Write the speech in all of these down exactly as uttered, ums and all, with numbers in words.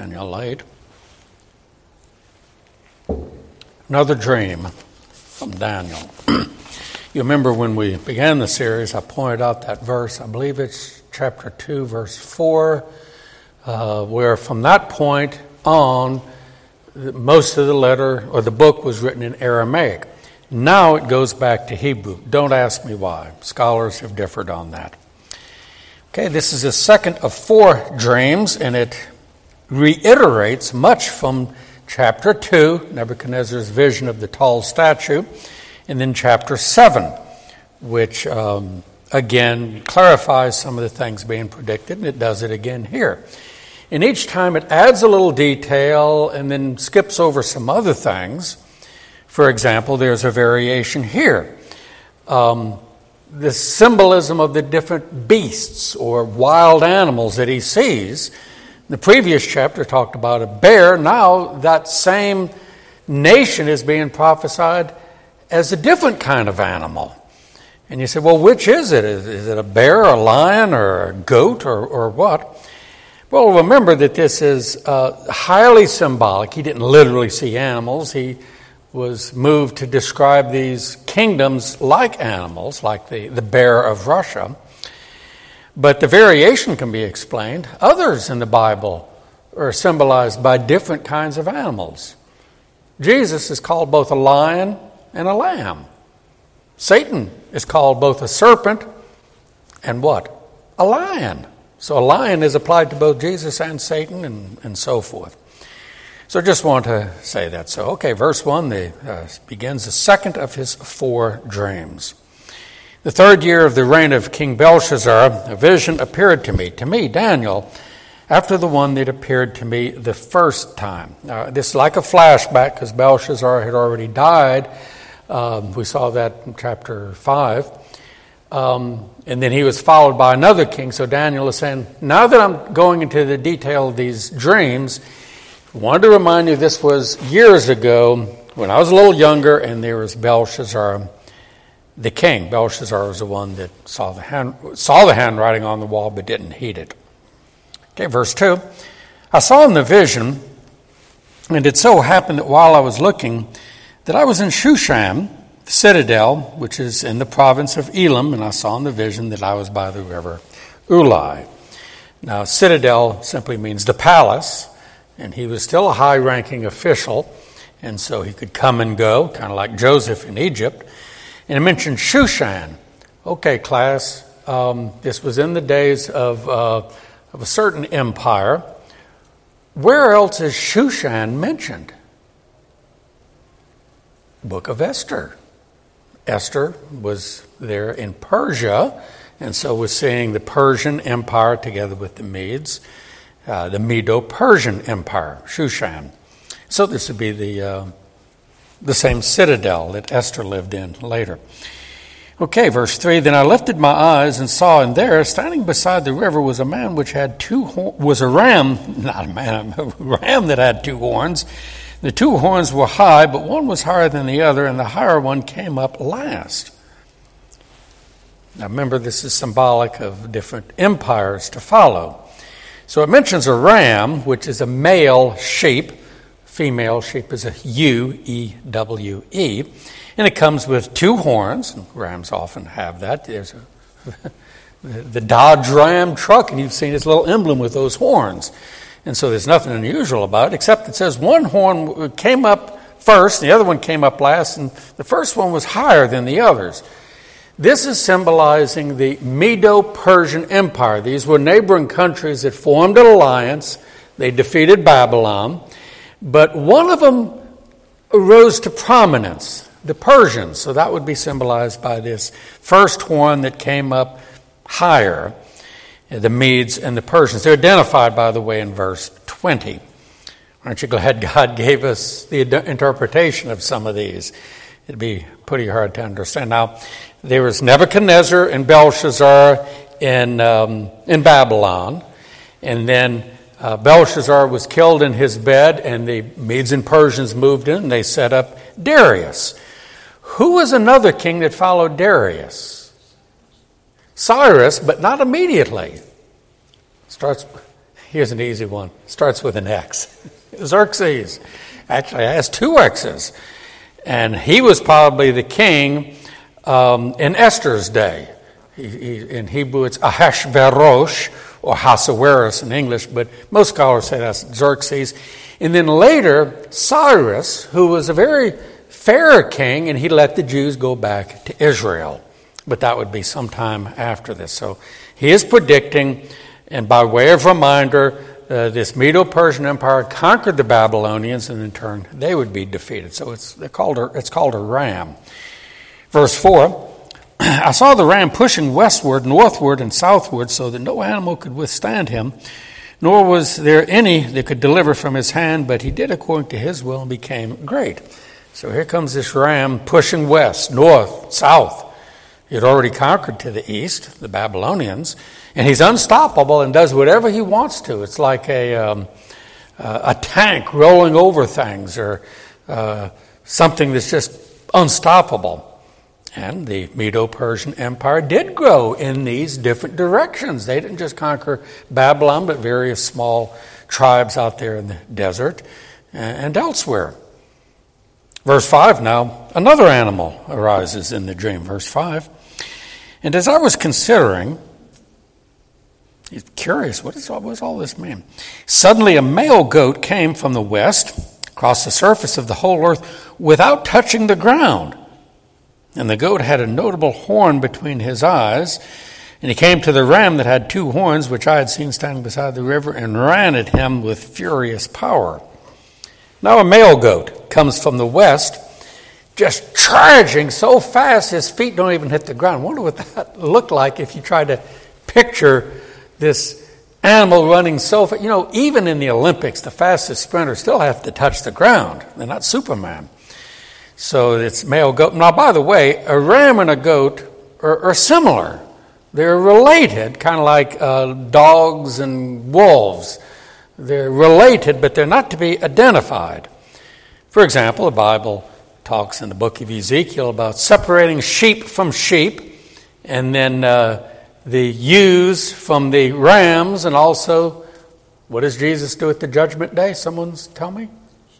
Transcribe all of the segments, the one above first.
Daniel eight. Another dream from Daniel. You remember when we began the series, I pointed out that verse, I believe it's chapter two, verse four, uh, where from that point on, most of the letter or the book was written in Aramaic. Now it goes back to Hebrew. Don't ask me why. Scholars have differed on that. Okay, this is the second of four dreams, and it reiterates much from chapter two, Nebuchadnezzar's vision of the tall statue, and then chapter seven, which um, again clarifies some of the things being predicted, and it does it again here. And each time it adds a little detail and then skips over some other things. For example, there's a variation here. Um, the symbolism of the different beasts or wild animals that he sees. The previous chapter talked about a bear. Now that same nation is being prophesied as a different kind of animal. And you say, well, which is it? Is, is it a bear, a lion, or a goat, or, or what? Well, remember that this is uh, highly symbolic. He didn't literally see animals. He was moved to describe these kingdoms like animals, like the, the bear of Russia. But the variation can be explained. Others in the Bible are symbolized by different kinds of animals. Jesus is called both a lion and a lamb. Satan is called both a serpent and what? A lion. So a lion is applied to both Jesus and Satan and, and so forth. So I just want to say that. So, okay, verse one the, uh, begins the second of his four dreams. The third year of the reign of King Belshazzar, a vision appeared to me, to me, Daniel, after the one that appeared to me the first time. Now, this is like a flashback because Belshazzar had already died. Um, we saw that in chapter five. Um, and then he was followed by another king. So Daniel is saying, now that I'm going into the detail of these dreams, I wanted to remind you this was years ago when I was a little younger and there was Belshazzar, the king. Belshazzar was the one that saw the hand, saw the handwriting on the wall but didn't heed it. Okay, verse two. I saw in the vision, and it so happened that while I was looking, that I was in Shushan, the citadel, which is in the province of Elam, and I saw in the vision that I was by the river Ulai. Now, citadel simply means the palace, and he was still a high-ranking official, and so he could come and go, kind of like Joseph in Egypt. And it mentioned Shushan. Okay, class, um, this was in the days of, uh, of a certain empire. Where else is Shushan mentioned? Book of Esther. Esther was there in Persia, and so was seeing the Persian Empire together with the Medes, uh, the Medo-Persian Empire, Shushan. So this would be the uh, the same citadel that Esther lived in later. Okay, verse three. Then I lifted my eyes and saw, and there, standing beside the river, was a man which had two hor- was a ram, not a man, a ram that had two horns. The two horns were high, but one was higher than the other, and the higher one came up last. Now remember, this is symbolic of different empires to follow. So it mentions a ram, which is a male sheep. Female sheep is a U E W E. And it comes with two horns. And rams often have that. There's a, the Dodge Ram truck, and you've seen its little emblem with those horns. And so there's nothing unusual about it, except it says one horn came up first, and the other one came up last, and the first one was higher than the others. This is symbolizing the Medo-Persian Empire. These were neighboring countries that formed an alliance. They defeated Babylon. But one of them rose to prominence, the Persians. So that would be symbolized by this first horn that came up higher, the Medes and the Persians. They're identified, by the way, in verse twenty. Aren't you glad God gave us the interpretation of some of these? It'd be pretty hard to understand. Now, there was Nebuchadnezzar and Belshazzar in, um, in Babylon, and then Uh, Belshazzar was killed in his bed, and the Medes and Persians moved in, and they set up Darius. Who was another king that followed Darius? Cyrus, but not immediately. Starts, Here's an easy one. Starts with an X. Xerxes. Actually, it has two X's. And he was probably the king um, in Esther's day. He, he, in Hebrew, it's Ahasuerus, or Ahasuerus in English, but most scholars say that's Xerxes. And then later, Cyrus, who was a very fair king, and he let the Jews go back to Israel. But that would be sometime after this. So he is predicting, and by way of reminder, uh, this Medo-Persian Empire conquered the Babylonians, and in turn they would be defeated. So it's they're called a, it's called a ram. Verse four, I saw the ram pushing westward, northward, and southward, so that no animal could withstand him, nor was there any that could deliver from his hand, but he did according to his will and became great. So here comes this ram pushing west, north, south. He had already conquered to the east, the Babylonians, and he's unstoppable and does whatever he wants to. It's like a um, uh, a tank rolling over things, or uh, something that's just unstoppable. And the Medo-Persian Empire did grow in these different directions. They didn't just conquer Babylon, but various small tribes out there in the desert and elsewhere. Verse five now, another animal arises in the dream. Verse five, and as I was considering, he's curious, what, is, what does all this mean? Suddenly a male goat came from the west, across the surface of the whole earth, without touching the ground. And the goat had a notable horn between his eyes. And he came to the ram that had two horns, which I had seen standing beside the river, and ran at him with furious power. Now a male goat comes from the west, just charging so fast his feet don't even hit the ground. I wonder what that looked like if you tried to picture this animal running so fast. You know, even in the Olympics, the fastest sprinters still have to touch the ground. They're not Superman. So it's male goat. Now, by the way, a ram and a goat are, are similar. They're related, kind of like uh, dogs and wolves. They're related, but they're not to be identified. For example, the Bible talks in the book of Ezekiel about separating sheep from sheep, and then uh, the ewes from the rams, and also, what does Jesus do at the judgment day? Someone's tell me?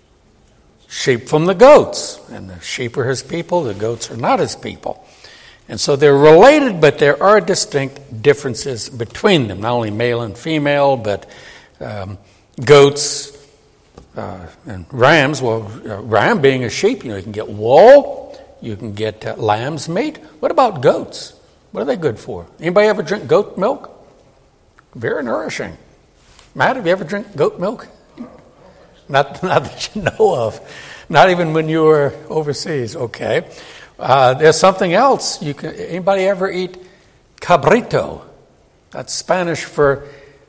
Sheep from the goats. And the sheep are his people, the goats are not his people. And so they're related, but there are distinct differences between them, not only male and female, but um, goats uh, and rams. Well, a ram being a sheep, you know, you can get wool, you can get uh, lamb's meat. What about goats? What are they good for? Anybody ever drink goat milk? Very nourishing. Matt, have you ever drink goat milk? Not, not that you know of. Not even when you were overseas. Okay. Uh, there's something else. You can. Anybody ever eat cabrito? That's Spanish for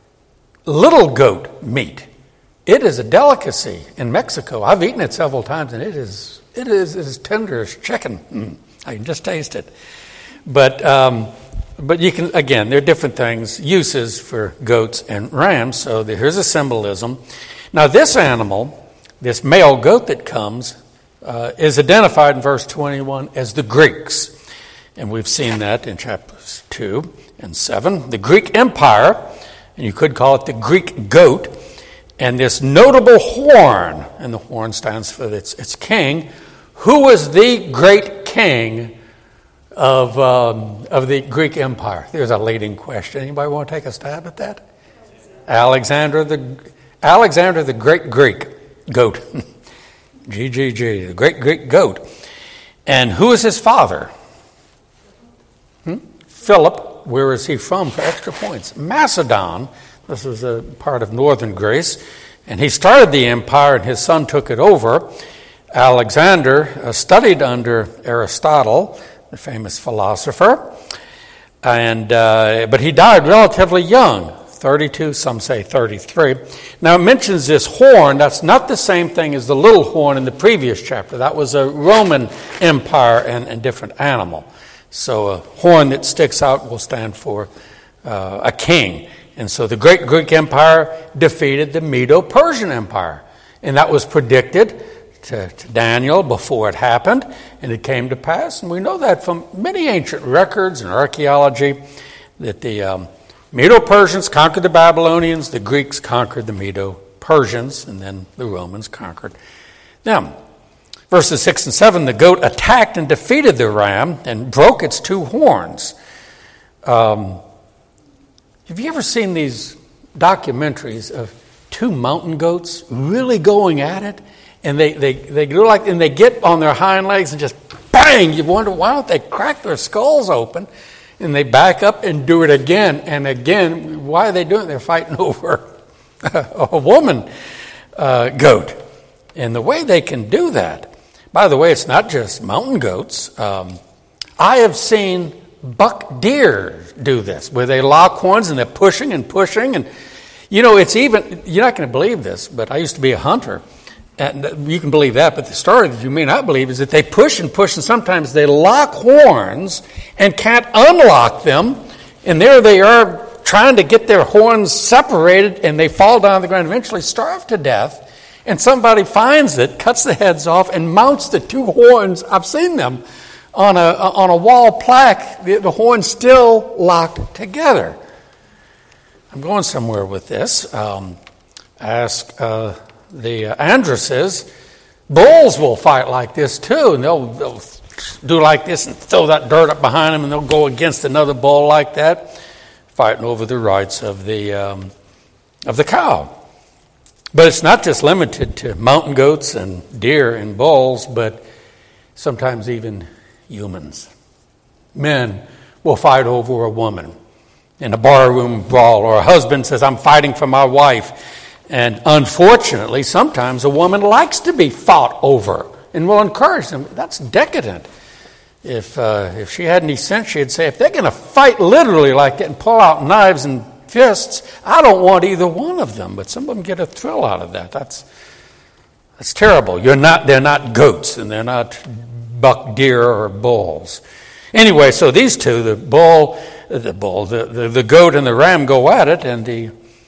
little goat meat. It is a delicacy in Mexico. I've eaten it several times, and it is it is as tender as chicken. Mm, I can just taste it. But um, but you can again. There are different things, uses for goats and rams. So there, here's a symbolism. Now, this animal, this male goat that comes, uh, is identified in verse twenty-one as the Greeks. And we've seen that in chapters two and seven. The Greek Empire, and you could call it the Greek goat, and this notable horn, and the horn stands for its, its king. Who was the great king of, um, of the Greek Empire? There's a leading question. Anybody want to take a stab at that? Alexander the Alexander the Great Greek Goat. G G G, the Great Greek Goat. And who is his father? Hmm? Philip. Where is he from for extra points? Macedon. This is a part of northern Greece. And he started the empire and his son took it over. Alexander uh, studied under Aristotle, the famous philosopher. and uh, But he died relatively young. thirty-two, some say thirty-three. Now it mentions this horn. That's not the same thing as the little horn in the previous chapter. That was a Roman Empire and a different animal. So a horn that sticks out will stand for uh, a king. And so the great Greek Empire defeated the Medo-Persian Empire. And that was predicted to, to Daniel before it happened. And it came to pass. And we know that from many ancient records and archaeology that the... Um, Medo-Persians conquered the Babylonians, the Greeks conquered the Medo-Persians, and then the Romans conquered them. Verses six and seven, the goat attacked and defeated the ram and broke its two horns. Um, have you ever seen these documentaries of two mountain goats really going at it? And they, they, they do like, and they get on their hind legs and just bang! You wonder, why don't they crack their skulls open? And they back up and do it again and again. Why are they doing it? They're fighting over a woman uh, goat. And the way they can do that, by the way, it's not just mountain goats. Um, I have seen buck deer do this, where they lock horns and they're pushing and pushing. And, you know, it's even, you're not going to believe this, but I used to be a hunter. And you can believe that, but the story that you may not believe is that they push and push, and sometimes they lock horns and can't unlock them, and there they are trying to get their horns separated, and they fall down on the ground, eventually starve to death, and somebody finds it, cuts the heads off, and mounts the two horns. I've seen them on a on a wall plaque, the, the horns still locked together. I'm going somewhere with this. Um, ask... Uh, The uh, Andresses, bulls will fight like this too, and they'll, they'll do like this and throw that dirt up behind them, and they'll go against another bull like that, fighting over the rights of the um, of the cow. But it's not just limited to mountain goats and deer and bulls, but sometimes even humans. Men will fight over a woman in a barroom brawl, or a husband says, "I'm fighting for my wife." And unfortunately, sometimes a woman likes to be fought over and will encourage them. That's decadent. If uh, if she had any sense, she'd say, if they're going to fight literally like that and pull out knives and fists, I don't want either one of them. But some of them get a thrill out of that. That's that's terrible. You're not. They're not goats, and they're not buck deer or bulls. Anyway, so these two, the bull, the bull, the, the, the goat and the ram go at it, and the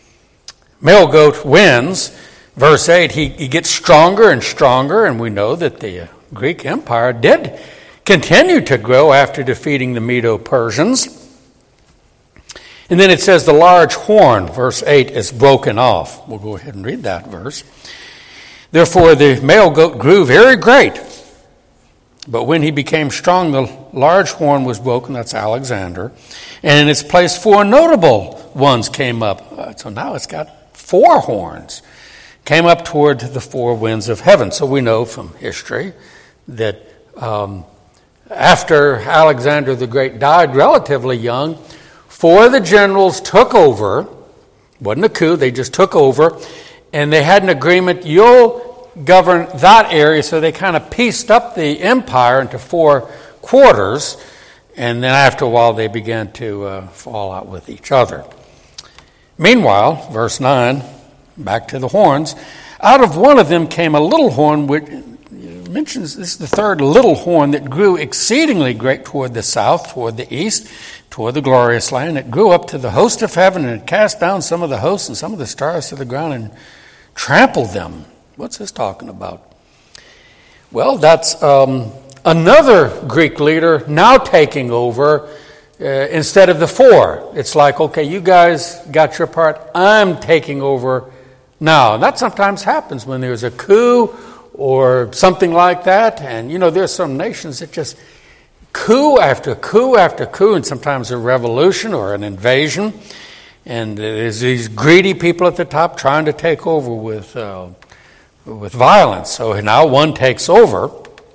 male goat wins. Verse eight, he, he gets stronger and stronger, and we know that the Greek Empire did continue to grow after defeating the Medo-Persians. And then it says the large horn, verse eight, is broken off. We'll go ahead and read that verse. Therefore the male goat grew very great, but when he became strong, the large horn was broken. That's Alexander. And in its place, four notable ones came up. So now it's got four horns, came up toward the four winds of heaven. So we know from history that um, after Alexander the Great died relatively young, four of the generals took over. It wasn't a coup, they just took over, and they had an agreement, you'll govern that area. So they kind of pieced up the empire into four quarters, and then after a while they began to uh, fall out with each other. Meanwhile, verse nine, back to the horns, out of one of them came a little horn, which mentions this is the third little horn that grew exceedingly great toward the south, toward the east, toward the glorious land. It grew up to the host of heaven, and it cast down some of the hosts and some of the stars to the ground and trampled them. What's this talking about? Well, that's um, another Greek leader now taking over uh, instead of the four. It's like, okay, you guys got your part, I'm taking over now. And that sometimes happens when there's a coup or something like that. And, you know, there's some nations that just coup after coup after coup, and sometimes a revolution or an invasion. And there's these greedy people at the top trying to take over with uh, with violence. So now one takes over.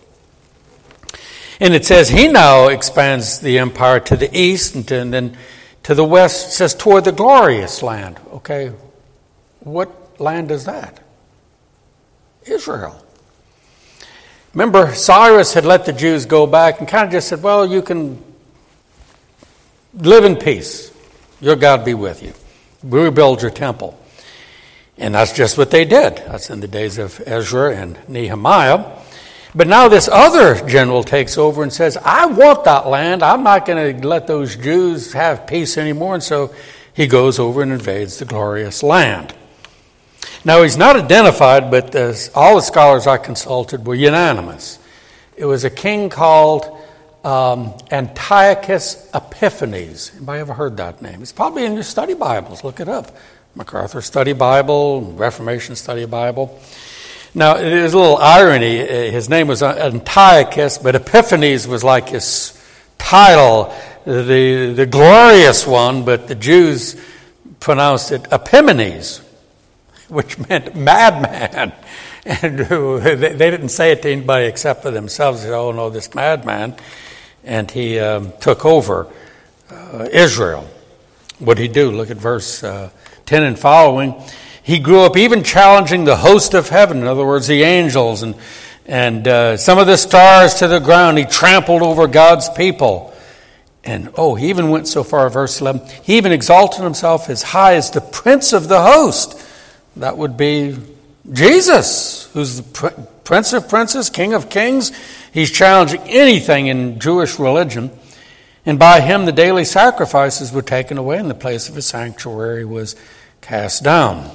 And it says he now expands the empire to the east, and, to, and then to the west. It says toward the glorious land. Okay, what land is that? Israel. Remember, Cyrus had let the Jews go back and kind of just said, well, you can live in peace. Your God be with you. Rebuild your temple. And that's just what they did. That's in the days of Ezra and Nehemiah. But now this other general takes over and says, I want that land. I'm not going to let those Jews have peace anymore. And so he goes over and invades the glorious land. Now, he's not identified, but uh, all the scholars I consulted were unanimous. It was a king called um, Antiochus Epiphanes. Anybody ever heard that name? It's probably in your study Bibles. Look it up. MacArthur Study Bible, Reformation Study Bible. Now, there's a little irony. His name was Antiochus, but Epiphanes was like his title, the, the glorious one, but the Jews pronounced it Epimanes, which meant madman. And they didn't say it to anybody except for themselves. They said, oh, no, this madman. And he um, took over uh, Israel. What did he do? Look at verse uh, ten and following. He grew up even challenging the host of heaven, in other words, the angels, and, and uh, some of the stars to the ground. He trampled over God's people. And, oh, he even went so far, verse eleven, he even exalted himself as high as the prince of the host. That would be Jesus, who's the Prince of Princes, King of Kings. He's challenging anything in Jewish religion. And by him, the daily sacrifices were taken away, and the place of his sanctuary was cast down.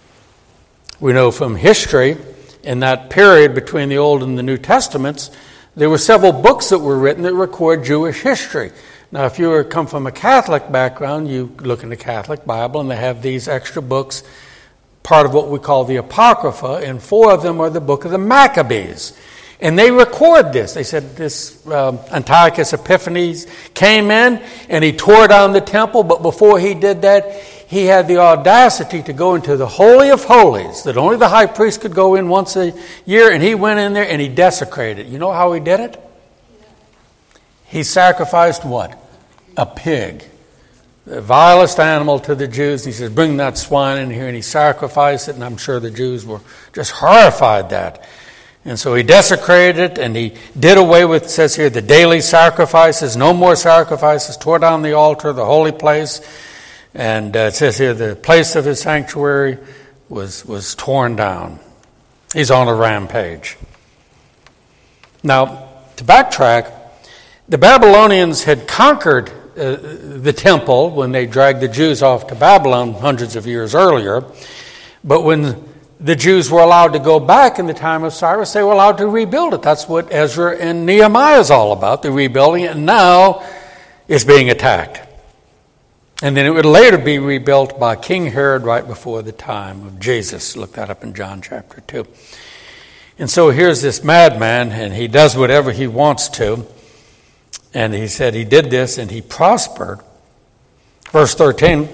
We know from history, in that period between the Old and the New Testaments, there were several books that were written that record Jewish history. Now, if you come from a Catholic background, you look in the Catholic Bible, and they have these extra books, part of what we call the Apocrypha, and four of them are the book of the Maccabees. And they record this. They said this um, Antiochus Epiphanes came in and he tore down the temple, but before he did that, he had the audacity to go into the Holy of Holies, that only the high priest could go in once a year, and he went in there and he desecrated. You know how he did it? He sacrificed what? A pig. The vilest animal to the Jews. He says, bring that swine in here, and he sacrificed it, and I'm sure the Jews were just horrified at that. And so he desecrated it, and he did away with, it says here, the daily sacrifices, no more sacrifices, tore down the altar, the holy place, and uh, it says here, the place of his sanctuary was, was torn down. He's on a rampage. Now, to backtrack, the Babylonians had conquered Uh, the temple when they dragged the Jews off to Babylon hundreds of years earlier. But when the Jews were allowed to go back in the time of Cyrus, they were allowed to rebuild it. That's what Ezra and Nehemiah is all about, the rebuilding it. And now it's being attacked. And then it would later be rebuilt by King Herod right before the time of Jesus. Look that up in John chapter two. And so here's this madman, and he does whatever he wants to. And he said he did this and he prospered. Verse thirteen,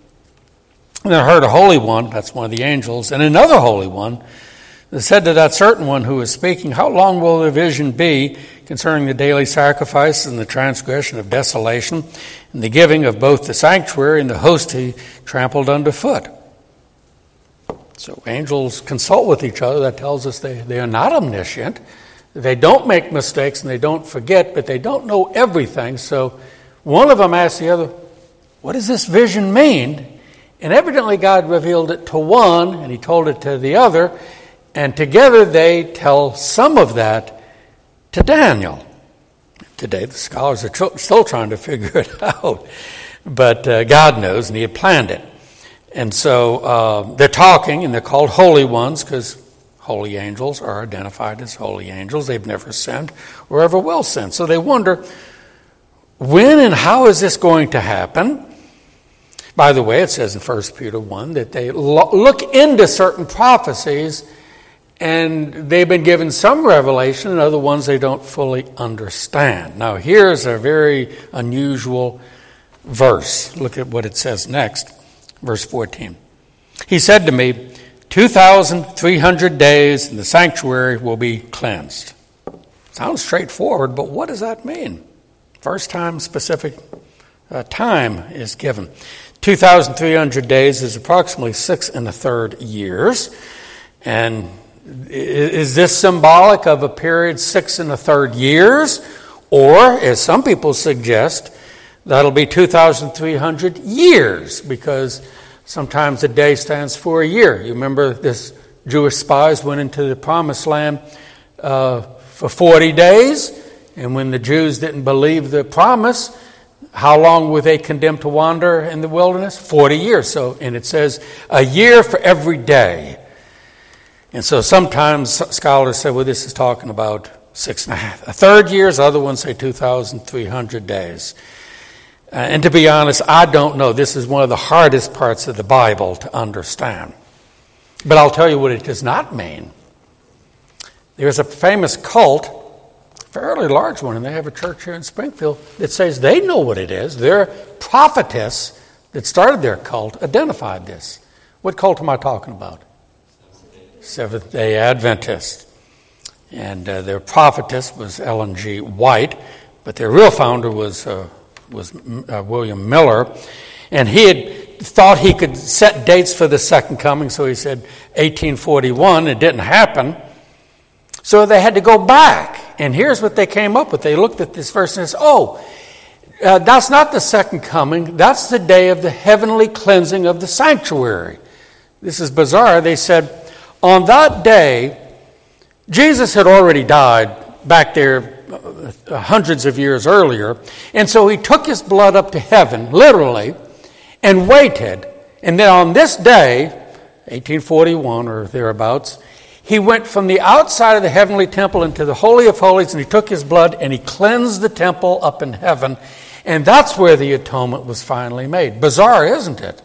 and I heard a holy one, that's one of the angels, and another holy one that said to that certain one who was speaking, how long will the vision be concerning the daily sacrifice and the transgression of desolation and the giving of both the sanctuary and the host he trampled underfoot? So angels consult with each other. That tells us they, they are not omniscient. They don't make mistakes and they don't forget, but they don't know everything. So one of them asked the other, what does this vision mean? And evidently God revealed it to one and he told it to the other. And together they tell some of that to Daniel. Today the scholars are tr- still trying to figure it out. But uh, God knows, and he had planned it. And so uh, they're talking, and they're called holy ones because holy angels are identified as holy angels. They've never sinned or ever will sin. So they wonder, when and how is this going to happen? By the way, it says in First Peter one that they lo- look into certain prophecies, and they've been given some revelation, and other ones they don't fully understand. Now, here's a very unusual verse. Look at what it says next, verse fourteen. He said to me, two thousand three hundred days and the sanctuary will be cleansed. Sounds straightforward, but what does that mean? First time specific uh, time is given. two thousand three hundred days is approximately six and a third years. And is this symbolic of a period six and a third years? Or, as some people suggest, that'll be two thousand three hundred years, because sometimes a day stands for a year. You remember this Jewish spies went into the promised land uh, for forty days, and when the Jews didn't believe the promise, how long were they condemned to wander in the wilderness? forty years. So, and it says a year for every day. And so sometimes scholars say, well, this is talking about six and a half. A third years, other ones say two thousand three hundred days. Uh, and to be honest, I don't know. This is one of the hardest parts of the Bible to understand. But I'll tell you what it does not mean. There's a famous cult, a fairly large one, and they have a church here in Springfield that says they know what it is. Their prophetess that started their cult identified this. What cult am I talking about? Seventh-day Adventist. And uh, their prophetess was Ellen G. White, but their real founder was uh, was uh, William Miller. And he had thought he could set dates for the second coming, so he said eighteen forty-one. It didn't happen. So they had to go back. And here's what they came up with. They looked at this verse and said, oh, uh, that's not the second coming. That's the day of the heavenly cleansing of the sanctuary. This is bizarre. They said, on that day, Jesus had already died back there uh, hundreds of years earlier. And so he took his blood up to heaven, literally, and waited. And then on this day, eighteen forty-one or thereabouts, he went from the outside of the heavenly temple into the Holy of Holies, and he took his blood and he cleansed the temple up in heaven. And that's where the atonement was finally made. Bizarre, isn't it?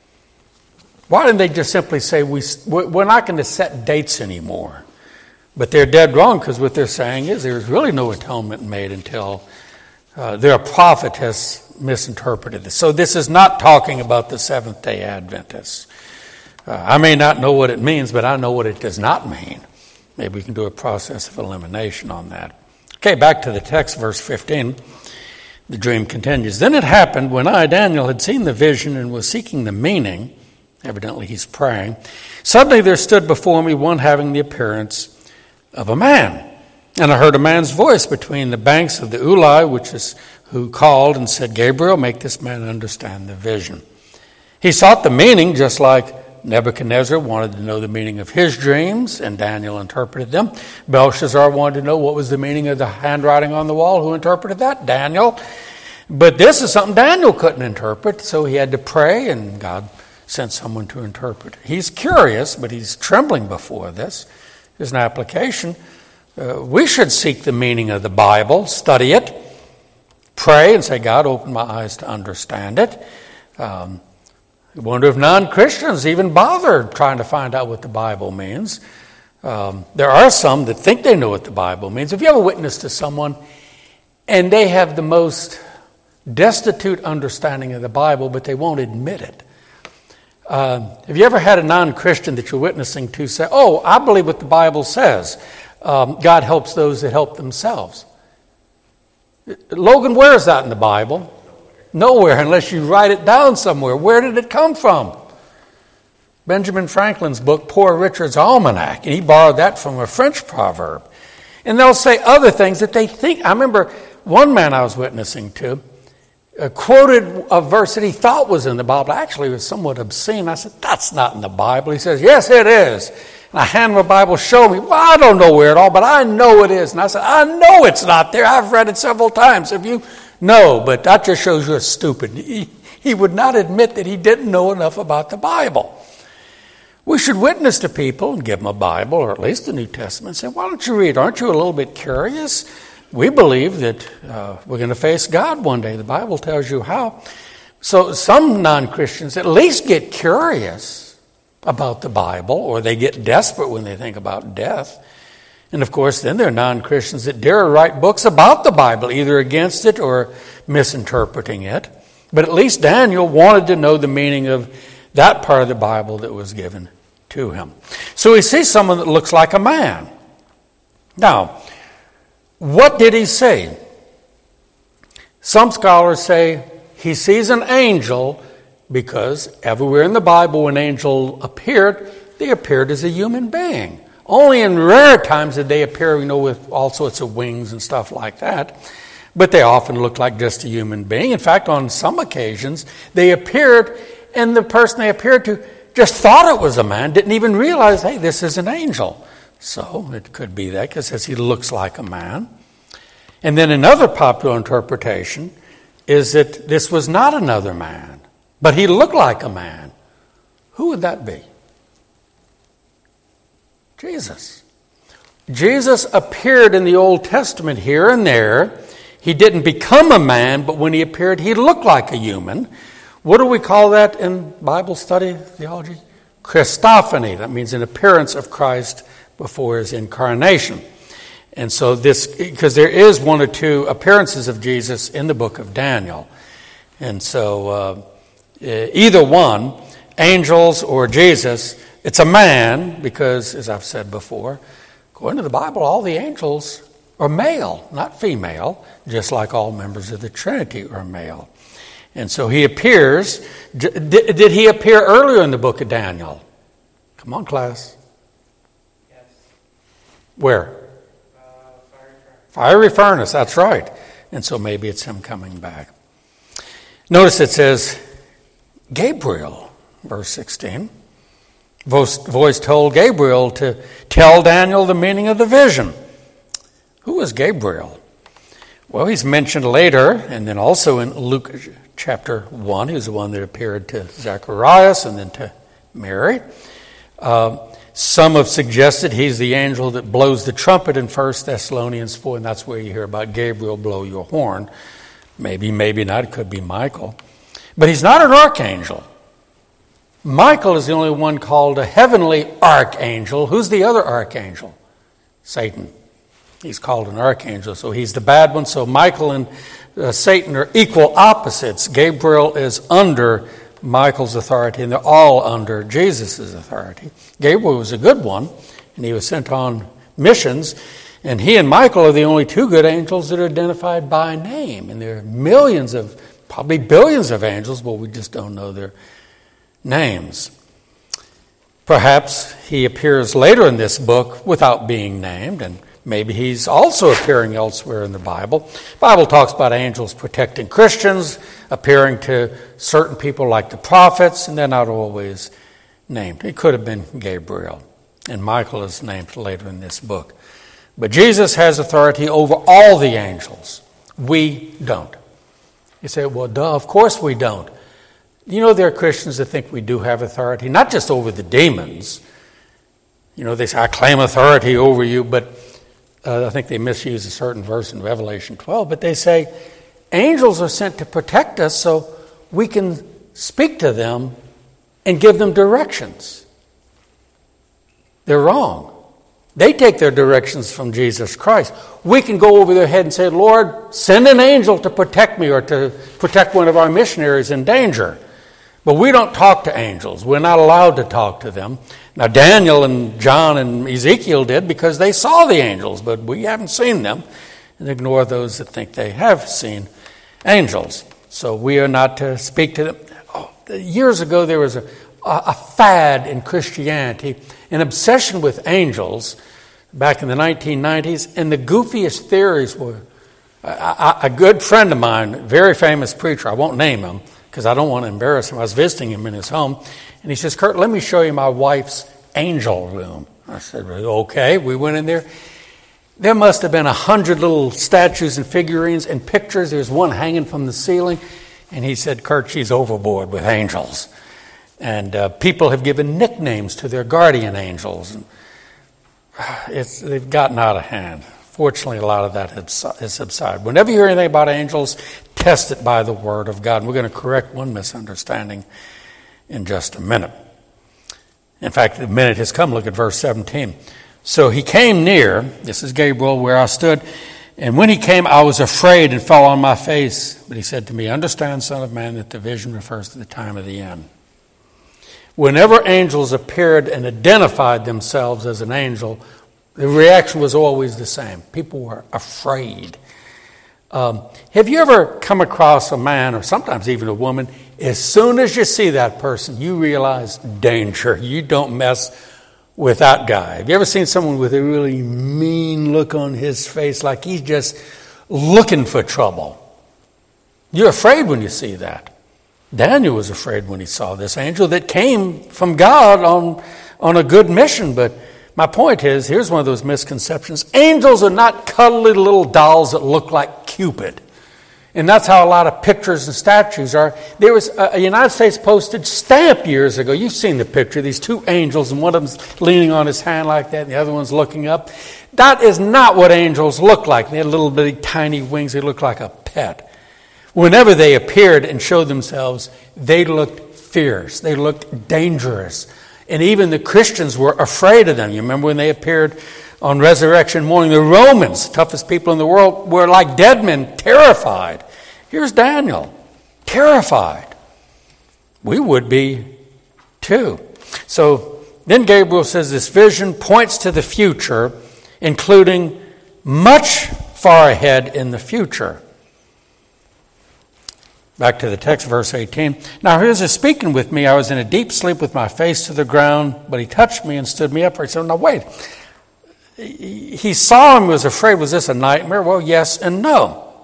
Why didn't they just simply say, we, we're not going to set dates anymore? But they're dead wrong, because what they're saying is there's really no atonement made until uh, their prophet has misinterpreted this. So this is not talking about the Seventh-day Adventists. Uh, I may not know what it means, but I know what it does not mean. Maybe we can do a process of elimination on that. Okay, back to the text, verse fifteen. The dream continues. Then it happened, when I, Daniel, had seen the vision and was seeking the meaning, evidently he's praying, suddenly there stood before me one having the appearance of a man. And I heard a man's voice between the banks of the Ulai, which is who called and said, Gabriel, make this man understand the vision. He sought the meaning, just like Nebuchadnezzar wanted to know the meaning of his dreams, and Daniel interpreted them. Belshazzar wanted to know what was the meaning of the handwriting on the wall. Who interpreted that? Daniel. But this is something Daniel couldn't interpret, so he had to pray, and God sent someone to interpret it. He's curious, but he's trembling before this. There's an application. Uh, we should seek the meaning of the Bible, study it, pray and say, God, open my eyes to understand it. Um, I wonder if non-Christians even bother trying to find out what the Bible means. Um, there are some that think they know what the Bible means. If you ever witness to someone and they have the most destitute understanding of the Bible, but they won't admit it. Uh, have you ever had a non-Christian that you're witnessing to say, oh, I believe what the Bible says. Um, God helps those that help themselves. Logan, where is that in the Bible? Nowhere, unless you write it down somewhere. Where did it come from? Benjamin Franklin's book, Poor Richard's Almanac, and he borrowed that from a French proverb. And they'll say other things that they think. I remember one man I was witnessing to uh, quoted a verse that he thought was in the Bible. Actually, it was somewhat obscene. I said, that's not in the Bible. He says, yes, it is. And I hand him a Bible, show me. Well, I don't know where at all, but I know it is. And I said, I know it's not there. I've read it several times. If you know, but that just shows you're stupid. He, he would not admit that he didn't know enough about the Bible. We should witness to people and give them a Bible, or at least the New Testament, and say, why don't you read? Aren't you a little bit curious? We believe that uh, we're going to face God one day. The Bible tells you how. So some non-Christians at least get curious about the Bible, or they get desperate when they think about death. And of course, then there are non-Christians that dare write books about the Bible, either against it or misinterpreting it. But at least Daniel wanted to know the meaning of that part of the Bible that was given to him. So he sees someone that looks like a man. Now, what did he see? Some scholars say he sees an angel because everywhere in the Bible when an angel appeared, they appeared as a human being. Only in rare times did they appear, you know, with all sorts of wings and stuff like that. But they often looked like just a human being. In fact, on some occasions, they appeared, and the person they appeared to just thought it was a man, didn't even realize, hey, this is an angel. So it could be that, because it says he looks like a man. And then another popular interpretation is that this was not another man, but he looked like a man. Who would that be? Jesus. Jesus appeared in the Old Testament here and there. He didn't become a man, but when he appeared, he looked like a human. What do we call that in Bible study, theology? Christophany. That means an appearance of Christ before his incarnation. And so this, because there is one or two appearances of Jesus in the book of Daniel. And so uh, either one, angels or Jesus, it's a man, because as I've said before, according to the Bible, all the angels are male, not female, just like all members of the Trinity are male. And so he appears. Did, did he appear earlier in the book of Daniel? Come on, class. Yes. Where? Uh, fiery furnace. Fiery furnace, that's right. And so maybe it's him coming back. Notice it says, Gabriel, verse sixteen. Voice, voice told Gabriel to tell Daniel the meaning of the vision. Who is Gabriel? Well, he's mentioned later, and then also in Luke chapter one. He was the one that appeared to Zacharias and then to Mary. Uh, some have suggested he's the angel that blows the trumpet in First Thessalonians four, and that's where you hear about Gabriel, blow your horn. Maybe, maybe not. It could be Michael. But he's not an archangel. Michael is the only one called a heavenly archangel. Who's the other archangel? Satan. He's called an archangel, so he's the bad one. So Michael and uh, Satan are equal opposites. Gabriel is under Michael's authority, and they're all under Jesus' authority. Gabriel was a good one, and he was sent on missions. And he and Michael are the only two good angels that are identified by name. And there are millions of, probably billions of angels, but we just don't know their names. Perhaps he appears later in this book without being named, and maybe he's also appearing elsewhere in the Bible. The Bible talks about angels protecting Christians, appearing to certain people like the prophets, and they're not always named. It could have been Gabriel, and Michael is named later in this book. But Jesus has authority over all the angels. We don't. You say, well, duh, of course we don't. You know, there are Christians that think we do have authority, not just over the demons. You know, they say, I claim authority over you, but uh, I think they misuse a certain verse in Revelation twelve. But they say, angels are sent to protect us so we can speak to them and give them directions. They're wrong. They take their directions from Jesus Christ. We can go over their head and say, Lord, send an angel to protect me or to protect one of our missionaries in danger. But we don't talk to angels. We're not allowed to talk to them. Now, Daniel and John and Ezekiel did because they saw the angels, but we haven't seen them. And ignore those that think they have seen angels. So we are not to speak to them. Oh, years ago, there was a, a fad in Christianity, an obsession with angels back in the nineteen nineties, and the goofiest theories were, a, a good friend of mine, a very famous preacher, I won't name him because I don't want to embarrass him. I was visiting him in his home, and he says, Kurt, let me show you my wife's angel room. I said, okay. We went in there. There must have been a hundred little statues and figurines and pictures. There's one hanging from the ceiling, and he said, Kurt, she's overboard with angels. And uh, people have given nicknames to their guardian angels. And it's, they've gotten out of hand. Fortunately, a lot of that has subsided. Whenever you hear anything about angels, test it by the Word of God. And we're going to correct one misunderstanding in just a minute. In fact, the minute has come. Look at verse seventeen. So he came near, this is Gabriel, where I stood, and when he came, I was afraid and fell on my face. But he said to me, understand, Son of Man, that the vision refers to the time of the end. Whenever angels appeared and identified themselves as an angel, the reaction was always the same. People were afraid. Um, have you ever come across a man, or sometimes even a woman, as soon as you see that person, you realize danger. You don't mess with that guy. Have you ever seen someone with a really mean look on his face, like he's just looking for trouble? You're afraid when you see that. Daniel was afraid when he saw this angel that came from God on, on a good mission. But my point is, here's one of those misconceptions. Angels are not cuddly little dolls that look like Cupid. And that's how a lot of pictures and statues are. There was a United States postage stamp years ago. You've seen the picture. These two angels, and one of them's leaning on his hand like that, and the other one's looking up. That is not what angels look like. They had little bitty tiny wings. They look like a pet. Whenever they appeared and showed themselves, they looked fierce. They looked dangerous. And even the Christians were afraid of them. You remember when they appeared on resurrection morning, the Romans, toughest people in the world, were like dead men, terrified. Here's Daniel, terrified. We would be too. So then Gabriel says this vision points to the future, including much far ahead in the future. Back to the text, verse eighteen. Now here's a speaking with me. I was in a deep sleep with my face to the ground, but he touched me and stood me upright. So now wait. He saw him, was afraid. Was this a nightmare? Well, yes and no.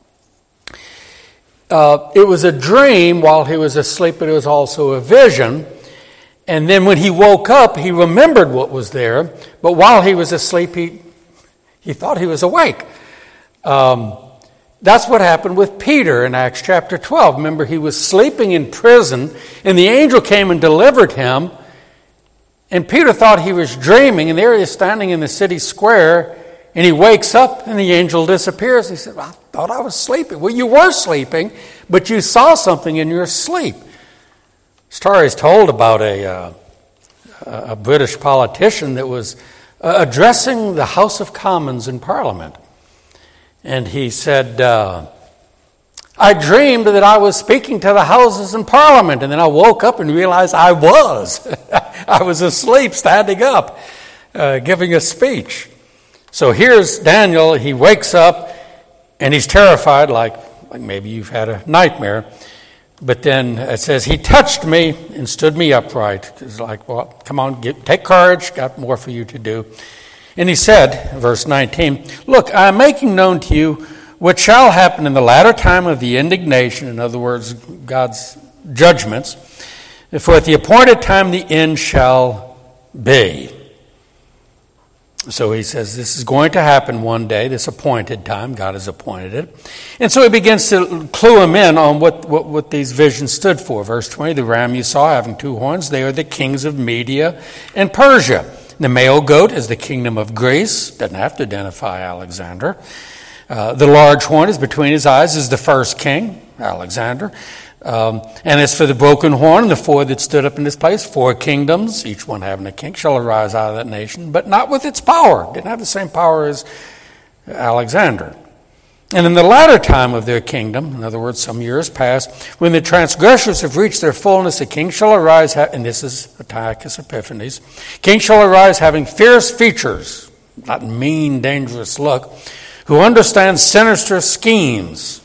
Uh, it was a dream while he was asleep, but it was also a vision. And then when he woke up, he remembered what was there. But while he was asleep, he he thought he was awake. Um, that's what happened with Peter in Acts chapter twelve. Remember, he was sleeping in prison, and the angel came and delivered him. And Peter thought he was dreaming, and there he is standing in the city square, and he wakes up, and the angel disappears. He said, well, I thought I was sleeping. Well, you were sleeping, but you saw something in your sleep. Story is told about a, uh, a British politician that was uh, addressing the House of Commons in Parliament. And he said, uh, I dreamed that I was speaking to the houses in Parliament, and then I woke up and realized I was. I was asleep, standing up, uh, giving a speech. So here's Daniel. He wakes up, and he's terrified, like, like maybe you've had a nightmare. But then it says, he touched me and stood me upright. It's like, well, come on, get, take courage, got more for you to do. And he said, verse nineteen, look, I am making known to you what shall happen in the latter time of the indignation, in other words, God's judgments, for at the appointed time the end shall be. So he says this is going to happen one day, this appointed time. God has appointed it. And so he begins to clue him in on what, what, what these visions stood for. Verse twenty, the ram you saw having two horns, they are the kings of Media and Persia. The male goat is the kingdom of Greece. Doesn't have to identify Alexander. Uh, the large horn is between his eyes is the first king, Alexander. Um, and as for the broken horn, the four that stood up in this place, four kingdoms, each one having a king, shall arise out of that nation, but not with its power. Didn't have the same power as Alexander. And in the latter time of their kingdom, in other words, some years past, when the transgressors have reached their fullness, a king shall arise, ha- and this is Antiochus Epiphanes, king shall arise having fierce features, not mean, dangerous look, who understands sinister schemes.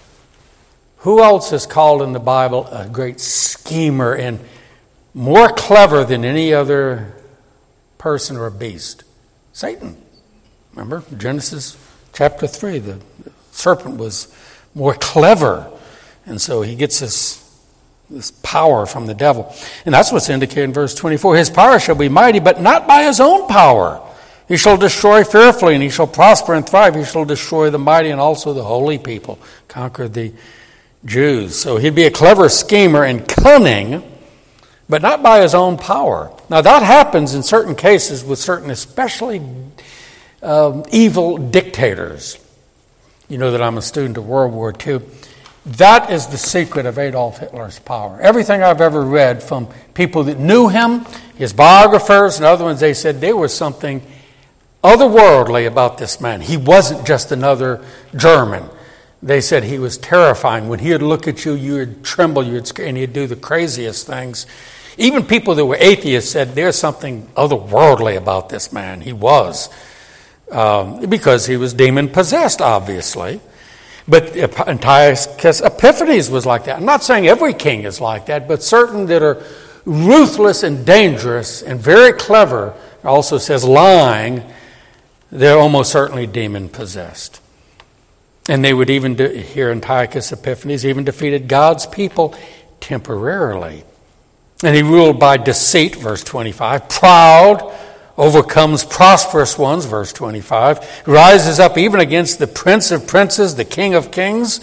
Who else is called in the Bible a great schemer and more clever than any other person or beast? Satan. Remember, Genesis chapter three, the serpent was more clever. And so he gets this, this power from the devil. And that's what's indicated in verse twenty-four. His power shall be mighty, but not by his own power. He shall destroy fearfully, and he shall prosper and thrive. He shall destroy the mighty and also the holy people, conquer the Jews. So he'd be a clever schemer and cunning, but not by his own power. Now that happens in certain cases with certain especially um, evil dictators. You know that I'm a student of World War Two. That is the secret of Adolf Hitler's power. Everything I've ever read from people that knew him, his biographers and other ones, they said there was something otherworldly about this man. He wasn't just another German. They said he was terrifying. When he would look at you, you would tremble, you would scare, and he'd do the craziest things. Even people that were atheists said there's something otherworldly about this man. He was. Um, because he was demon-possessed, obviously. But Antiochus Epiphanes was like that. I'm not saying every king is like that, but certain that are ruthless and dangerous and very clever, also says lying, they're almost certainly demon-possessed. And they would even, do, here Antiochus Epiphanes even defeated God's people temporarily. And he ruled by deceit, verse twenty-five, proud, overcomes prosperous ones, verse twenty-five, rises up even against the prince of princes, the king of kings,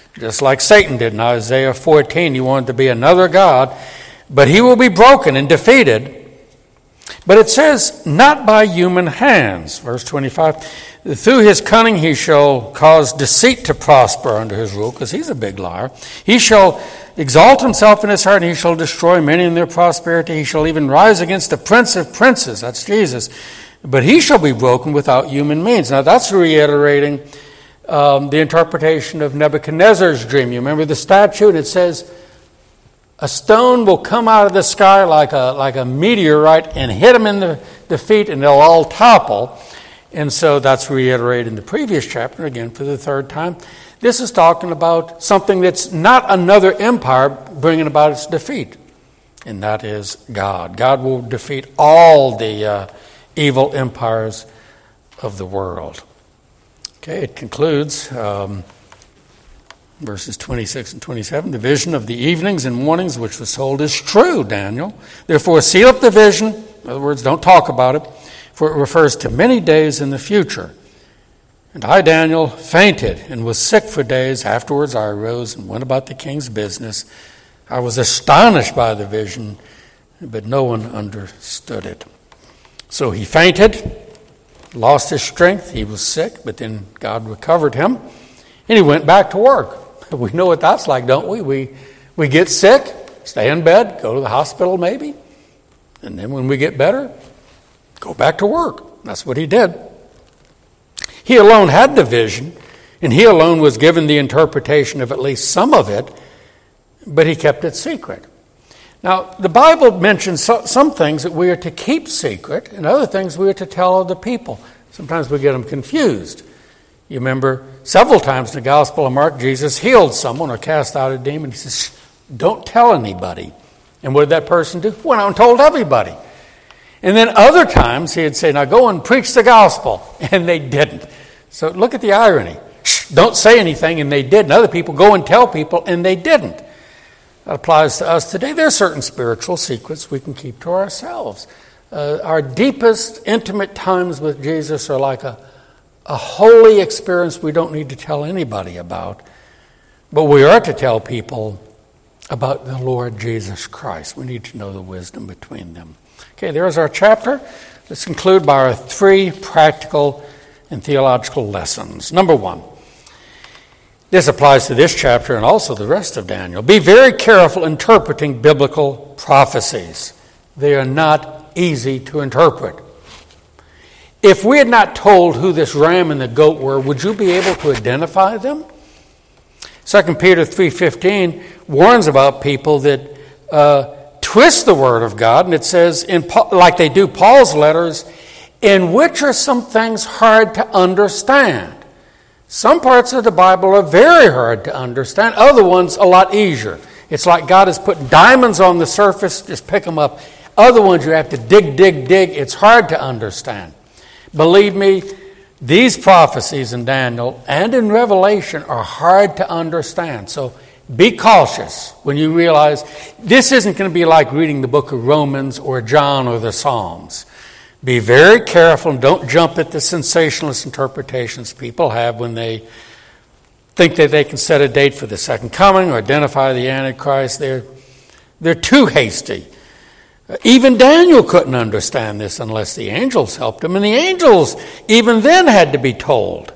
just like Satan did in Isaiah fourteen. He wanted to be another god, but he will be broken and defeated. But it says, not by human hands. Verse twenty-five, through his cunning he shall cause deceit to prosper under his rule, because he's a big liar. He shall exalt himself in his heart, and he shall destroy many in their prosperity. He shall even rise against the prince of princes, that's Jesus, but he shall be broken without human means. Now that's reiterating um, the interpretation of Nebuchadnezzar's dream. You remember the statue, and it says, a stone will come out of the sky like a like a meteorite and hit them in the, the feet, and they'll all topple. And so that's reiterated in the previous chapter, again for the third time. This is talking about something that's not another empire bringing about its defeat, and that is God. God will defeat all the uh, evil empires of the world. Okay, it concludes... Um, Verses twenty-six and twenty-seven, the vision of the evenings and mornings which was told is true, Daniel. Therefore, seal up the vision. In other words, don't talk about it, for it refers to many days in the future. And I, Daniel, fainted and was sick for days. Afterwards I arose and went about the king's business. I was astonished by the vision, but no one understood it. So he fainted, lost his strength. He was sick, but then God recovered him, and he went back to work. We know what that's like, don't we? We we get sick, stay in bed, go to the hospital maybe, and then when we get better, go back to work. That's what he did. He alone had the vision, and he alone was given the interpretation of at least some of it, but he kept it secret. Now, the Bible mentions so, some things that we are to keep secret, and other things we are to tell other people. Sometimes we get them confused. You remember several times in the Gospel of Mark, Jesus healed someone or cast out a demon. He says, don't tell anybody. And what did that person do? Went out and told everybody. And then other times he'd say, now go and preach the gospel. And they didn't. So look at the irony. Shh, don't say anything, and they did. And other people go and tell people, and they didn't. That applies to us today. There are certain spiritual secrets we can keep to ourselves. Uh, our deepest, intimate times with Jesus are like a A holy experience we don't need to tell anybody about. But we are to tell people about the Lord Jesus Christ. We need to know the wisdom between them. Okay, there's our chapter. Let's conclude by our three practical and theological lessons. Number one, this applies to this chapter and also the rest of Daniel. Be very careful interpreting biblical prophecies. They are not easy to interpret. If we had not told who this ram and the goat were, would you be able to identify them? Second Peter three fifteen warns about people that uh, twist the Word of God, and it says, in like they do Paul's letters, in which are some things hard to understand. Some parts of the Bible are very hard to understand, other ones a lot easier. It's like God has put diamonds on the surface, just pick them up. Other ones you have to dig, dig, dig. It's hard to understand. Believe me, these prophecies in Daniel and in Revelation are hard to understand. So be cautious when you realize this isn't going to be like reading the book of Romans or John or the Psalms. Be very careful and don't jump at the sensationalist interpretations people have when they think that they can set a date for the second coming or identify the Antichrist. They're, they're too hasty. Even Daniel couldn't understand this unless the angels helped him. And the angels, even then, had to be told.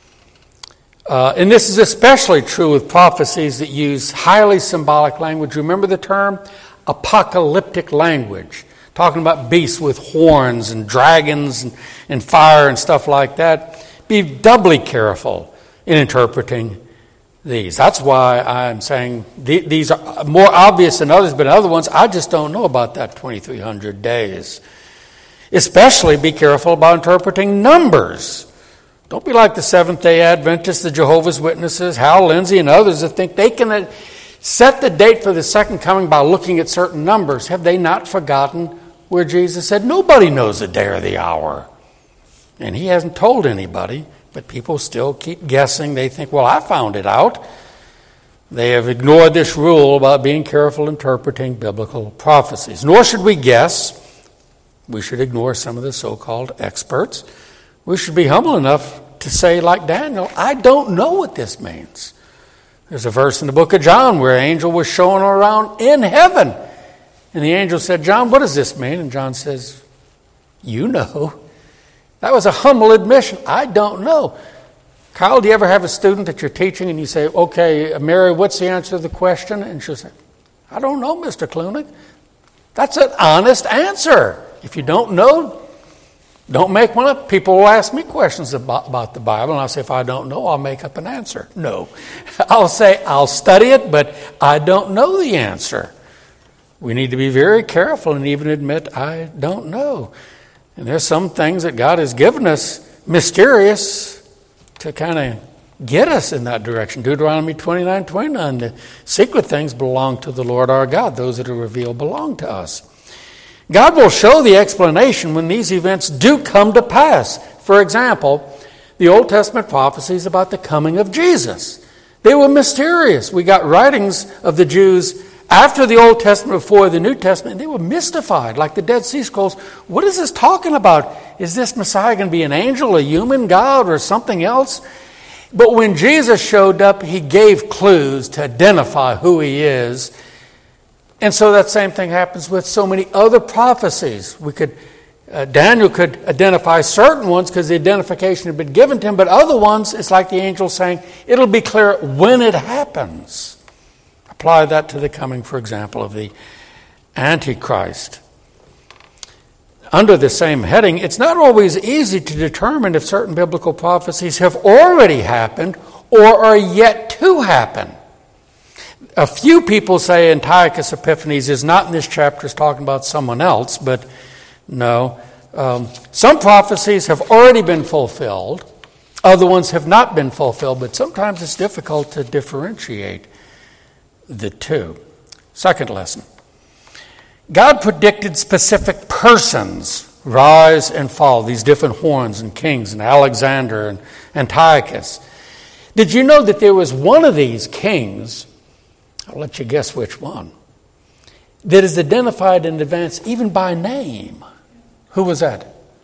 Uh, and this is especially true with prophecies that use highly symbolic language. Remember the term? Apocalyptic language. Talking about beasts with horns and dragons and, and fire and stuff like that. Be doubly careful in interpreting these. That's why I'm saying th- these are more obvious than others, but other ones, I just don't know about that twenty-three hundred days. Especially be careful about interpreting numbers. Don't be like the Seventh-day Adventists, the Jehovah's Witnesses, Hal Lindsey, and others that think they can set the date for the second coming by looking at certain numbers. Have they not forgotten where Jesus said, nobody knows the day or the hour? And he hasn't told anybody. But people still keep guessing. They think, well, I found it out. They have ignored this rule about being careful interpreting biblical prophecies. Nor should we guess. We should ignore some of the so-called experts. We should be humble enough to say, like Daniel, I don't know what this means. There's a verse in the book of John where an angel was showing around in heaven. And the angel said, John, what does this mean? And John says, you know. That was a humble admission. I don't know. Kyle, do you ever have a student that you're teaching and you say, okay, Mary, what's the answer to the question? And she'll say, I don't know, Mister Klunig. That's an honest answer. If you don't know, don't make one up. People will ask me questions about, about the Bible, and I'll say, if I don't know, I'll make up an answer. No. I'll say, I'll study it, but I don't know the answer. We need to be very careful and even admit, I don't know. And there's some things that God has given us mysterious to kind of get us in that direction. Deuteronomy twenty-nine twenty-nine, the secret things belong to the Lord our God. Those that are revealed belong to us. God will show the explanation when these events do come to pass. For example, the Old Testament prophecies about the coming of Jesus. They were mysterious. We got writings of the Jews after the Old Testament, before the New Testament, and they were mystified, like the Dead Sea Scrolls. What is this talking about? Is this Messiah going to be an angel, a human God, or something else? But when Jesus showed up, he gave clues to identify who he is. And so that same thing happens with so many other prophecies. We could, uh, Daniel could identify certain ones because the identification had been given to him, but other ones, it's like the angel saying, it'll be clear when it happens. Apply that to the coming, for example, of the Antichrist. Under the same heading, it's not always easy to determine if certain biblical prophecies have already happened or are yet to happen. A few people say Antiochus Epiphanes is not in this chapter, it's talking about someone else, but no. Um, some prophecies have already been fulfilled, other ones have not been fulfilled, but sometimes it's difficult to differentiate the two. Second lesson. God predicted specific persons rise and fall, these different horns and kings and Alexander and Antiochus. Did you know that there was one of these kings, I'll let you guess which one, that is identified in advance even by name? Who was that?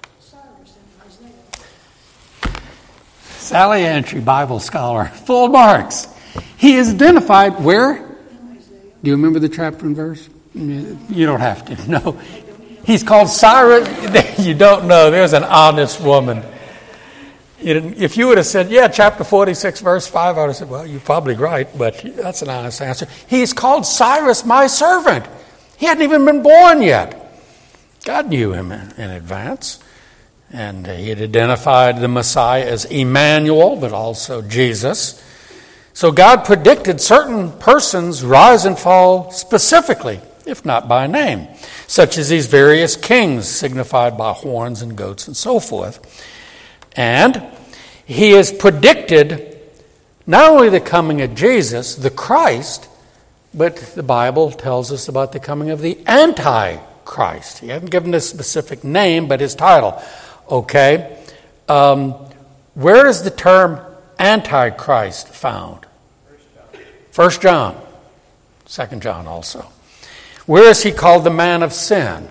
Sally Entry, Bible scholar, full marks. He is identified where? Do you remember the chapter and verse? You don't have to. No. He's called Cyrus. You don't know. There's an honest woman. If you would have said, yeah, chapter forty-six, verse five, I would have said, well, you're probably right, but that's an honest answer. He's called Cyrus, my servant. He hadn't even been born yet. God knew him in advance. And he had identified the Messiah as Emmanuel, but also Jesus. So God predicted certain persons rise and fall specifically, if not by name, such as these various kings signified by horns and goats and so forth. And he has predicted not only the coming of Jesus, the Christ, but the Bible tells us about the coming of the Antichrist. He hasn't given a specific name, but his title. Okay, um, where is the term Antichrist found? First John, Second John also. Where is he called the man of sin?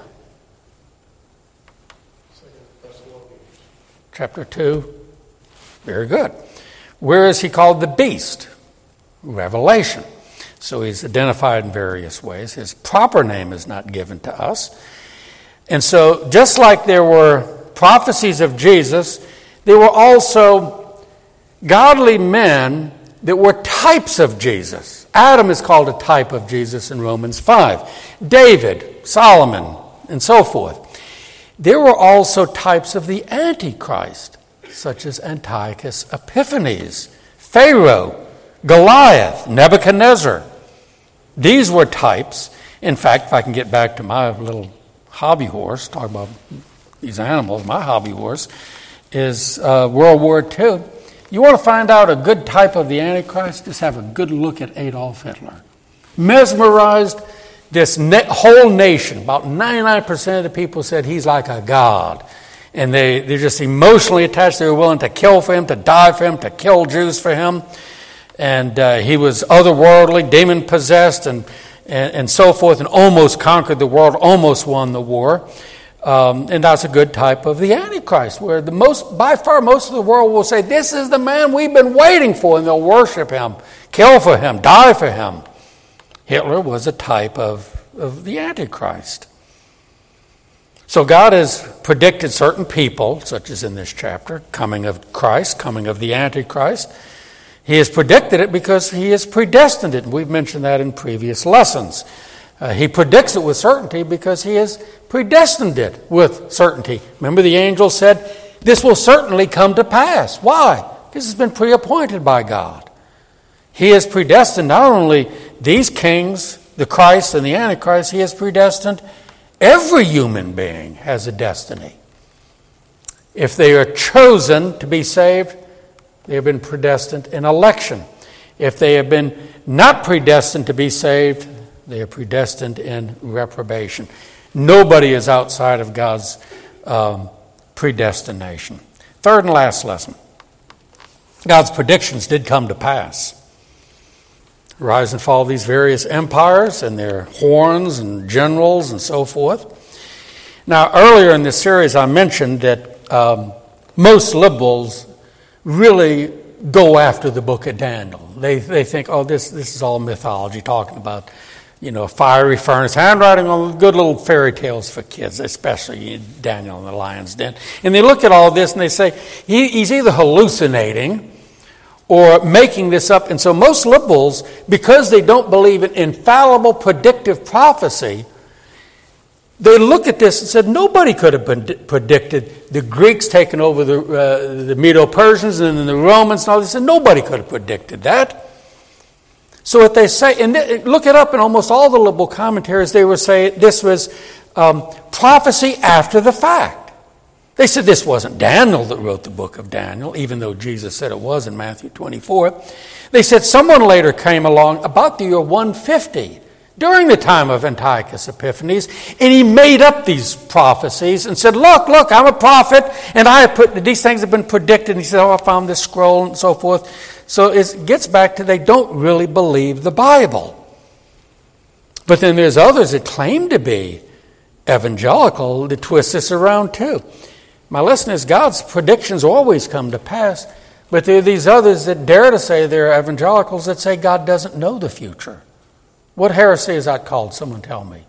Chapter two. Very good. Where is he called the beast? Revelation. So he's identified in various ways. His proper name is not given to us. And so just like there were prophecies of Jesus, there were also godly men that were types of Jesus. Adam is called a type of Jesus in Romans five. David, Solomon, and so forth. There were also types of the Antichrist, such as Antiochus Epiphanes, Pharaoh, Goliath, Nebuchadnezzar. These were types. In fact, if I can get back to my little hobby horse, talk about these animals, my hobby horse is uh, World War Two. You want to find out a good type of the Antichrist? Just have a good look at Adolf Hitler. Mesmerized this na- whole nation. About ninety-nine percent of the people said he's like a god. And they, they're just emotionally attached. They were willing to kill for him, to die for him, to kill Jews for him. And uh, he was otherworldly, demon-possessed, and, and, and so forth, and almost conquered the world, almost won the war. Um, and that's a good type of the Antichrist, where the most, by far most of the world will say, this is the man we've been waiting for, and they'll worship him, kill for him, die for him. Hitler was a type of, of the Antichrist. So God has predicted certain people, such as in this chapter, coming of Christ, coming of the Antichrist. He has predicted it because he has predestined it, and we've mentioned that in previous lessons. Uh, he predicts it with certainty because he has predestined it with certainty. Remember, the angel said, this will certainly come to pass. Why? This has been pre-appointed by God. He has predestined not only these kings, the Christ and the Antichrist, he has predestined every human being has a destiny. If they are chosen to be saved, they have been predestined in election. If they have been not predestined to be saved, they are predestined in reprobation. Nobody is outside of God's um, predestination. Third and last lesson. God's predictions did come to pass. Rise and fall of these various empires and their horns and generals and so forth. Now, earlier in this series, I mentioned that um, most liberals really go after the book of Daniel. They they think, oh, this this is all mythology, talking about, you know, a fiery furnace, handwriting on good little fairy tales for kids, especially Daniel and the lion's den. And they look at all this and they say, he, he's either hallucinating or making this up. And so most liberals, because they don't believe in infallible predictive prophecy, they look at this and said, nobody could have been predicted the Greeks taking over the, uh, the Medo-Persians and then the Romans and all this. And nobody could have predicted that. So what they say, and look it up in almost all the liberal commentaries, they would say this was um, prophecy after the fact. They said this wasn't Daniel that wrote the book of Daniel, even though Jesus said it was in Matthew twenty-four. They said someone later came along about the year one fifty, during the time of Antiochus Epiphanes, and he made up these prophecies and said, look, look, I'm a prophet, and I have put, these things have been predicted. And he said, oh, I found this scroll and so forth. So it gets back to they don't really believe the Bible. But then there's others that claim to be evangelical that twist this around too. My lesson is God's predictions always come to pass, but there are these others that dare to say they're evangelicals that say God doesn't know the future. What heresy is that called? Someone tell me.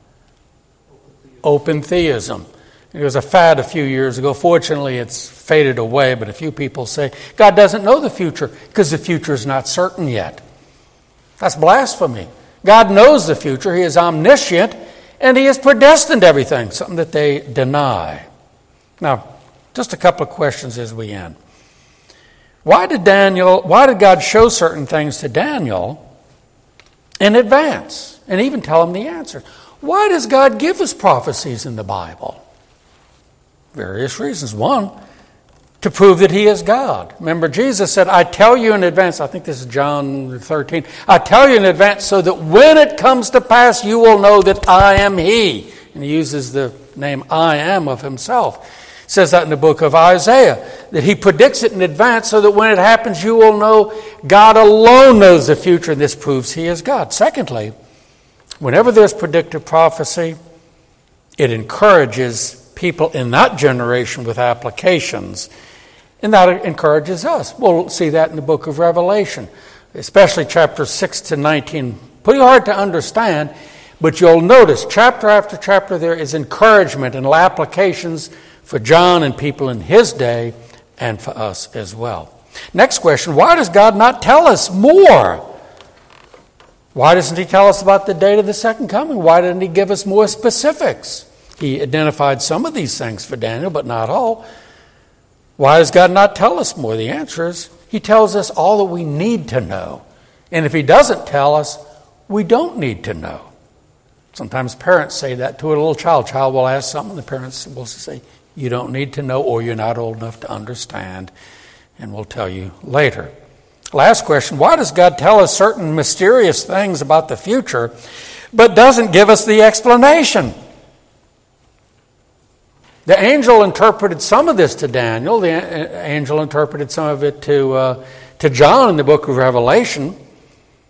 Open theism. It was a fad a few years ago. Fortunately, it's faded away, but a few people say God doesn't know the future because the future is not certain yet. That's blasphemy. God knows the future. He is omniscient, and he has predestined everything, something that they deny. Now, just a couple of questions as we end. Why did Daniel, why did God show certain things to Daniel in advance and even tell him the answer? Why does God give us prophecies in the Bible? Various reasons. One, to prove that he is God. Remember, Jesus said, I tell you in advance, I think this is John thirteen, I tell you in advance so that when it comes to pass, you will know that I am he. And he uses the name I am of himself. It says that in the book of Isaiah, that he predicts it in advance so that when it happens, you will know God alone knows the future, and this proves he is God. Secondly, whenever there's predictive prophecy, it encourages people in that generation with applications, and that encourages us. We'll see that in the book of Revelation, especially chapters six to nineteen. Pretty hard to understand, but you'll notice chapter after chapter there is encouragement and applications for John and people in his day and for us as well. Next question, why does God not tell us more? Why doesn't he tell us about the date of the second coming? Why didn't he give us more specifics? He identified some of these things for Daniel, but not all. Why does God not tell us more? The answer is he tells us all that we need to know. And if he doesn't tell us, we don't need to know. Sometimes parents say that to a little child. Child will ask something, the parents will say, you don't need to know, or you're not old enough to understand, and we'll tell you later. Last question, why does God tell us certain mysterious things about the future, but doesn't give us the explanation? The angel interpreted some of this to Daniel. The angel interpreted some of it to, uh, to John in the book of Revelation.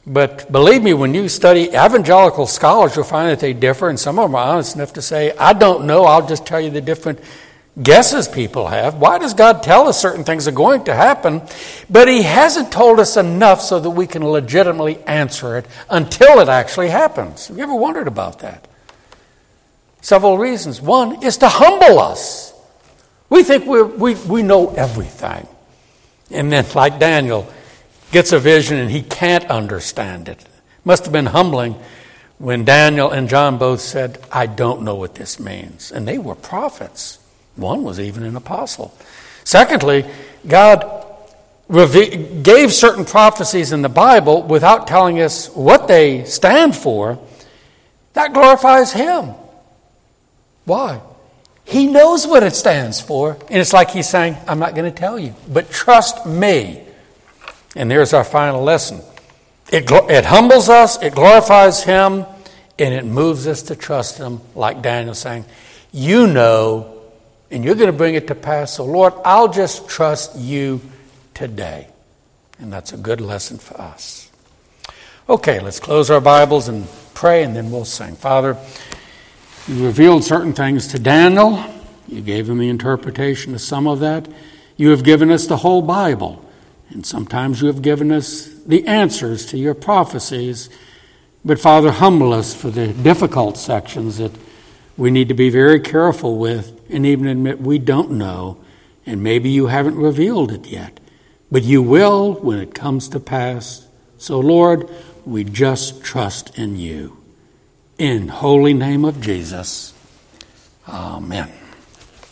But believe me, when you study evangelical scholars, you'll find that they differ, and some of them are honest enough to say, I don't know, I'll just tell you the different guesses people have. Why does God tell us certain things are going to happen? But he hasn't told us enough so that we can legitimately answer it until it actually happens. Have you ever wondered about that? Several reasons. One is to humble us. We think we're, we we know everything. And then, like Daniel, gets a vision and he can't understand it. Must have been humbling when Daniel and John both said, I don't know what this means. And they were prophets. One was even an apostle. Secondly, God reve- gave certain prophecies in the Bible without telling us what they stand for. That glorifies him. Why? He knows what it stands for. And it's like he's saying, I'm not going to tell you, but trust me. And there's our final lesson. It, it humbles us, it glorifies him, and it moves us to trust him, like Daniel saying, you know, and you're going to bring it to pass. So, Lord, I'll just trust you today. And that's a good lesson for us. Okay, let's close our Bibles and pray, and then we'll sing. Father, you revealed certain things to Daniel. You gave him the interpretation of some of that. You have given us the whole Bible. And sometimes you have given us the answers to your prophecies. But Father, humble us for the difficult sections that we need to be very careful with and even admit we don't know. And maybe you haven't revealed it yet. But you will when it comes to pass. So Lord, we just trust in you. In holy name of Jesus. Amen.